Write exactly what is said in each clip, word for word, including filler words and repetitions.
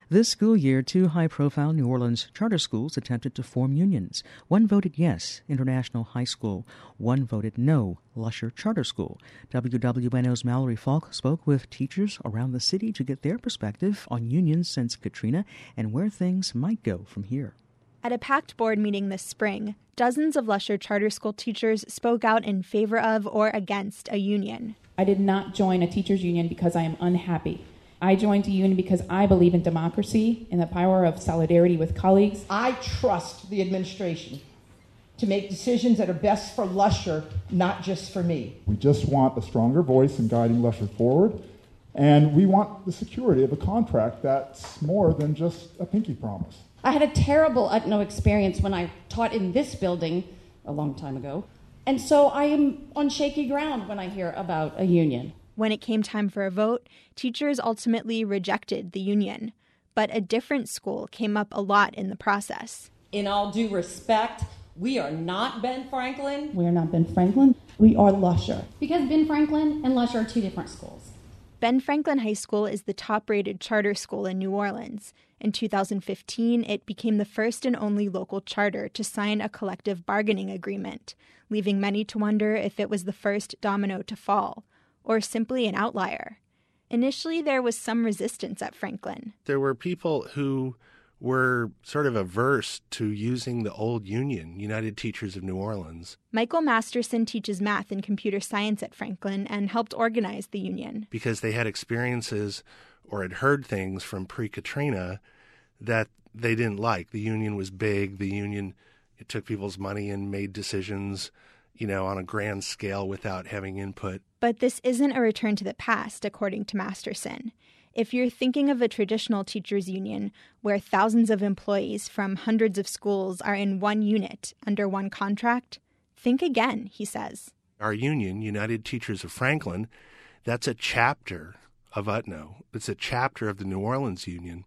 This school year, two high-profile New Orleans charter schools attempted to form unions. One voted yes, International High School. One voted no, Lusher Charter School. W W N O's Mallory Falk spoke with teachers around the city to get their perspective on unions since Katrina and where things might go from here. At a packed board meeting this spring, dozens of Lusher Charter School teachers spoke out in favor of or against a union. I did not join a teachers' union because I am unhappy. I joined a union because I believe in democracy and the power of solidarity with colleagues. I trust the administration to make decisions that are best for Lusher, not just for me. We just want a stronger voice in guiding Lusher forward, and we want the security of a contract that's more than just a pinky promise. I had a terrible U T N O experience when I taught in this building a long time ago, and so I am on shaky ground when I hear about a union. When it came time for a vote, teachers ultimately rejected the union, but a different school came up a lot in the process. In all due respect, we are not Ben Franklin. We are not Ben Franklin. We are Lusher. Because Ben Franklin and Lusher are two different schools. Ben Franklin High School is the top-rated charter school in New Orleans. In two thousand fifteen, it became the first and only local charter to sign a collective bargaining agreement, leaving many to wonder if it was the first domino to fall, or simply an outlier. Initially, there was some resistance at Franklin. There were people who were sort of averse to using the old union, United Teachers of New Orleans. Michael Masterson teaches math and computer science at Franklin and helped organize the union. Because they had experiences or had heard things from pre-Katrina that they didn't like. The union was big. The union, it took people's money and made decisions, you know, on a grand scale without having input. But this isn't a return to the past, according to Masterson. If you're thinking of a traditional teachers' union where thousands of employees from hundreds of schools are in one unit under one contract, think again, he says. Our union, United Teachers of Franklin, that's a chapter of U T N O. It's a chapter of the New Orleans Union.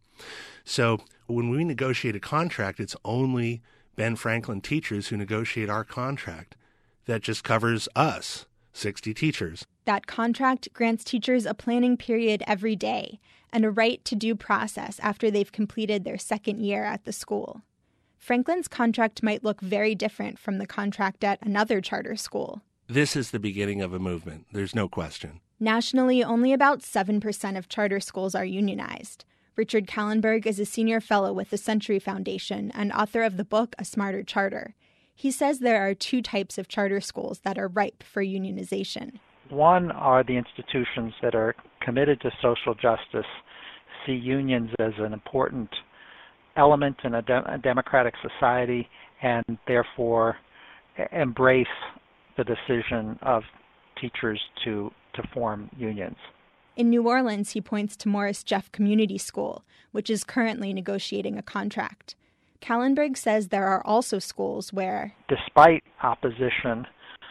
So when we negotiate a contract, it's only Ben Franklin teachers who negotiate our contract. That just covers us, sixty teachers. That contract grants teachers a planning period every day and a right to due process after they've completed their second year at the school. Franklin's contract might look very different from the contract at another charter school. This is the beginning of a movement. There's no question. Nationally, only about seven percent of charter schools are unionized. Richard Kallenberg is a senior fellow with the Century Foundation and author of the book A Smarter Charter. He says there are two types of charter schools that are ripe for unionization. One are the institutions that are committed to social justice, see unions as an important element in a, de- a democratic society, and therefore embrace the decision of teachers to, to form unions. In New Orleans, he points to Morris Jeff Community School, which is currently negotiating a contract. Kallenberg says there are also schools where, despite opposition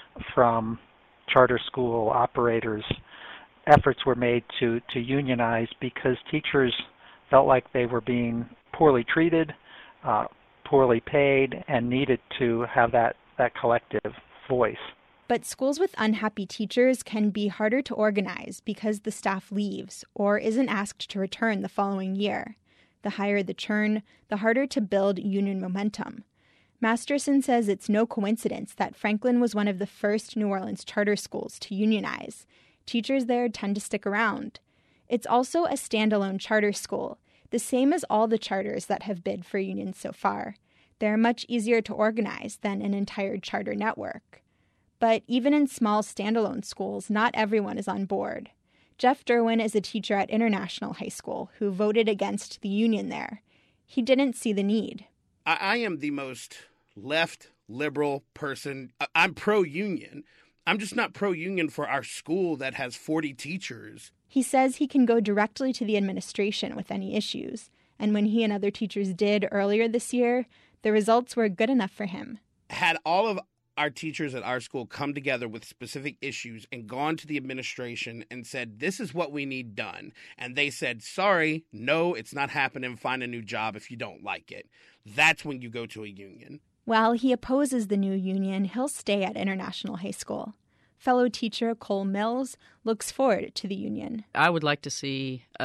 from charter school operators, efforts were made to, to unionize because teachers felt like they were being poorly treated, uh, poorly paid, and needed to have that, that collective voice. But schools with unhappy teachers can be harder to organize because the staff leaves or isn't asked to return the following year. The higher the churn, the harder to build union momentum. Masterson says it's no coincidence that Franklin was one of the first New Orleans charter schools to unionize. Teachers there tend to stick around. It's also a standalone charter school, the same as all the charters that have bid for unions so far. They're much easier to organize than an entire charter network. But even in small standalone schools, not everyone is on board. Jeff Derwin is a teacher at International High School who voted against the union there. He didn't see the need. I, I am the most left liberal person. I, I'm pro-union. I'm just not pro-union for our school that has forty teachers. He says he can go directly to the administration with any issues. And when he and other teachers did earlier this year, the results were good enough for him. Had all of our teachers at our school come together with specific issues and gone to the administration and said, this is what we need done. And they said, sorry, no, it's not happening. Find a new job if you don't like it. That's when you go to a union. While he opposes the new union, he'll stay at International High School. Fellow teacher Cole Mills looks forward to the union. I would like to see a,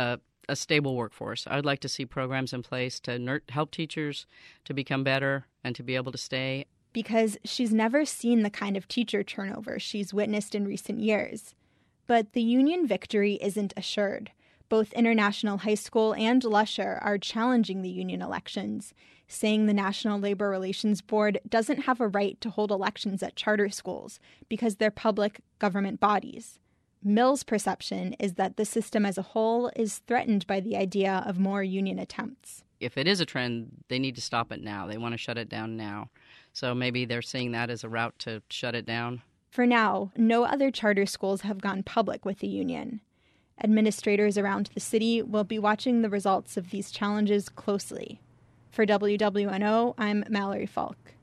a stable workforce. I would like to see programs in place to ner- help teachers to become better and to be able to stay. Because she's never seen the kind of teacher turnover she's witnessed in recent years. But the union victory isn't assured. Both International High School and Lusher are challenging the union elections, saying the National Labor Relations Board doesn't have a right to hold elections at charter schools because they're public government bodies. Mill's perception is that the system as a whole is threatened by the idea of more union attempts. If it is a trend, they need to stop it now. They want to shut it down now. So maybe they're seeing that as a route to shut it down. For now, no other charter schools have gone public with the union. Administrators around the city will be watching the results of these challenges closely. For W W N O, I'm Mallory Falk.